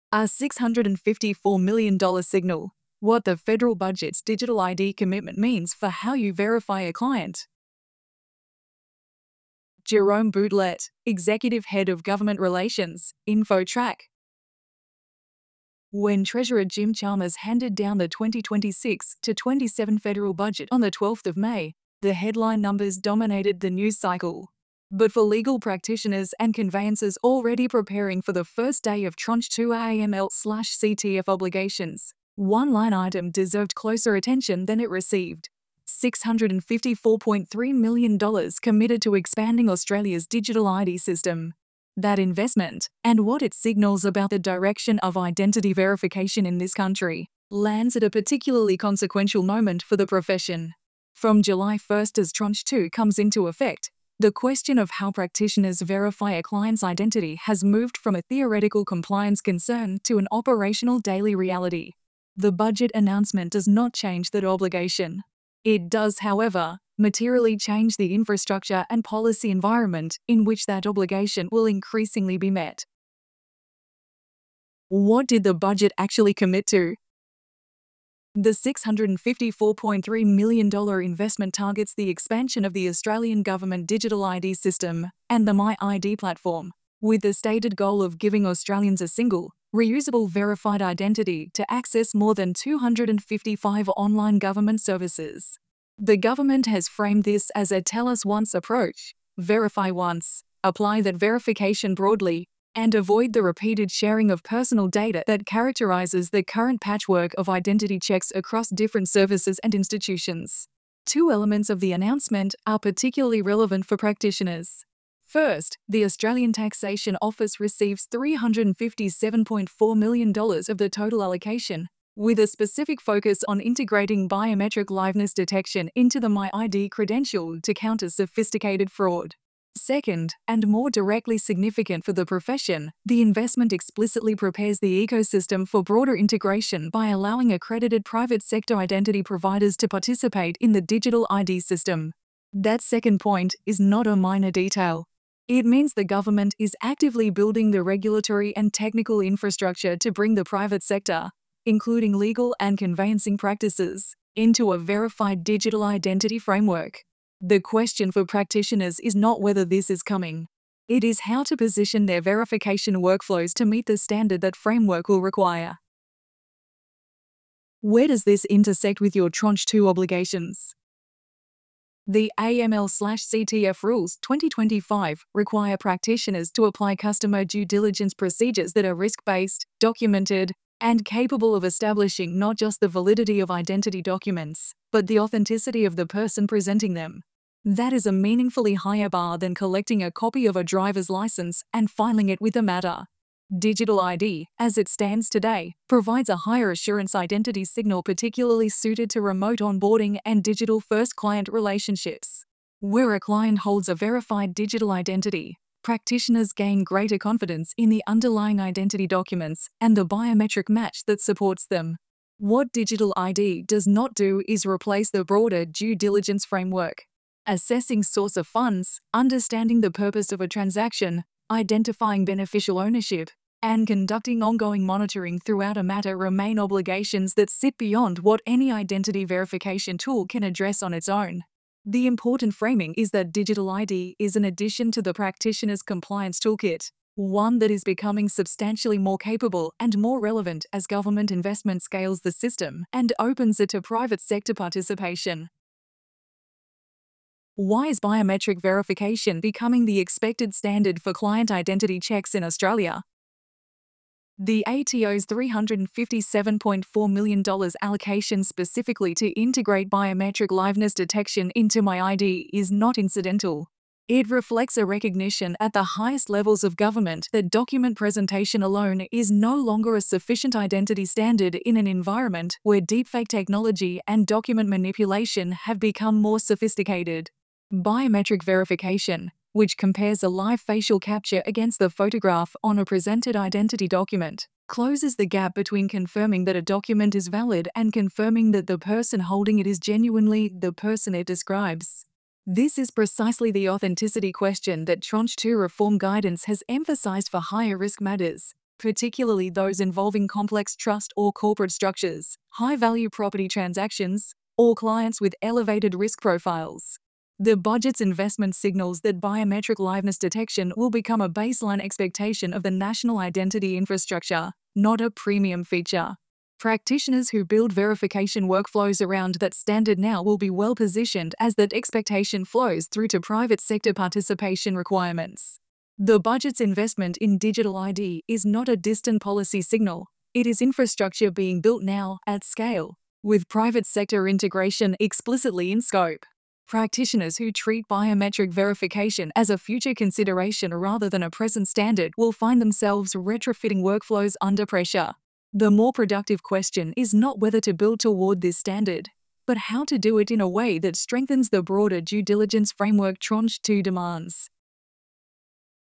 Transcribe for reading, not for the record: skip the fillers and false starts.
A $654 million signal. What the federal budget's digital ID commitment means for how you verify a client. Jerome Boutlet, Executive Head of Government Relations, InfoTrack. When Treasurer Jim Chalmers handed down the 2026-27 federal budget on the 12th of May, the headline numbers dominated the news cycle. But for legal practitioners and conveyancers already preparing for the first day of Tranche 2 AML/CTF obligations, one line item deserved closer attention than it received. $654.3 million committed to expanding Australia's digital ID system. That investment, and what it signals about the direction of identity verification in this country, lands at a particularly consequential moment for the profession. From July 1st, as Tranche 2 comes into effect, the question of how practitioners verify a client's identity has moved from a theoretical compliance concern to an operational daily reality. The budget announcement does not change that obligation. It does, however, materially change the infrastructure and policy environment in which that obligation will increasingly be met. What did the budget actually commit to? The $654.3 million investment targets the expansion of the Australian government digital ID system and the MyID platform, with the stated goal of giving Australians a single, reusable verified identity to access more than 255 online government services. The government has framed this as a tell us once approach: verify once, apply that verification broadly, and avoid the repeated sharing of personal data that characterizes the current patchwork of identity checks across different services and institutions. Two elements of the announcement are particularly relevant for practitioners. First, the Australian Taxation Office receives $357.4 million of the total allocation, with a specific focus on integrating biometric liveness detection into the MyID credential to counter sophisticated fraud. Second, and more directly significant for the profession, the investment explicitly prepares the ecosystem for broader integration by allowing accredited private sector identity providers to participate in the digital ID system. That second point is not a minor detail. It means the government is actively building the regulatory and technical infrastructure to bring the private sector, including legal and conveyancing practices, into a verified digital identity framework. The question for practitioners is not whether this is coming. It is how to position their verification workflows to meet the standard that framework will require. Where does this intersect with your Tranche 2 obligations? The AML/CTF rules 2025 require practitioners to apply customer due diligence procedures that are risk-based, documented, and capable of establishing not just the validity of identity documents, but the authenticity of the person presenting them. That is a meaningfully higher bar than collecting a copy of a driver's license and filing it with the matter. Digital ID, as it stands today, provides a higher assurance identity signal particularly suited to remote onboarding and digital-first client relationships. Where a client holds a verified digital identity, practitioners gain greater confidence in the underlying identity documents and the biometric match that supports them. What digital ID does not do is replace the broader due diligence framework. Assessing source of funds, understanding the purpose of a transaction, identifying beneficial ownership, and conducting ongoing monitoring throughout a matter remain obligations that sit beyond what any identity verification tool can address on its own. The important framing is that digital ID is an addition to the practitioner's compliance toolkit, one that is becoming substantially more capable and more relevant as government investment scales the system and opens it to private sector participation. Why is biometric verification becoming the expected standard for client identity checks in Australia? The ATO's $357.4 million allocation specifically to integrate biometric liveness detection into MyID is not incidental. It reflects a recognition at the highest levels of government that document presentation alone is no longer a sufficient identity standard in an environment where deepfake technology and document manipulation have become more sophisticated. Biometric verification, which compares a live facial capture against the photograph on a presented identity document, closes the gap between confirming that a document is valid and confirming that the person holding it is genuinely the person it describes. This is precisely the authenticity question that Tranche 2 reform guidance has emphasized for higher risk matters. particularly those involving complex trust or corporate structures, high-value property transactions, or clients with elevated risk profiles. The budget's investment signals that biometric liveness detection will become a baseline expectation of the national identity infrastructure, not a premium feature. Practitioners who build verification workflows around that standard now will be well positioned as that expectation flows through to private sector participation requirements. The budget's investment in digital ID is not a distant policy signal, it is infrastructure being built now at scale, with private sector integration explicitly in scope. Practitioners who treat biometric verification as a future consideration rather than a present standard will find themselves retrofitting workflows under pressure. The more productive question is not whether to build toward this standard, but how to do it in a way that strengthens the broader due diligence framework Tranche 2 demands.